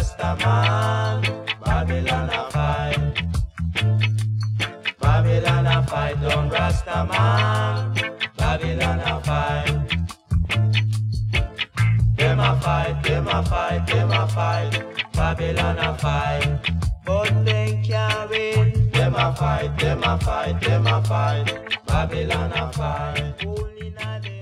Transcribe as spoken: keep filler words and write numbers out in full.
Rastaman. Babylon a fight. Babylon a fight down Rastaman. Babylon a fight. Them a fight, them a fight, them a fight. Babylon a fight. But they can't win. Them a fight, them a fight, them a fight. Babylon a fight. Only na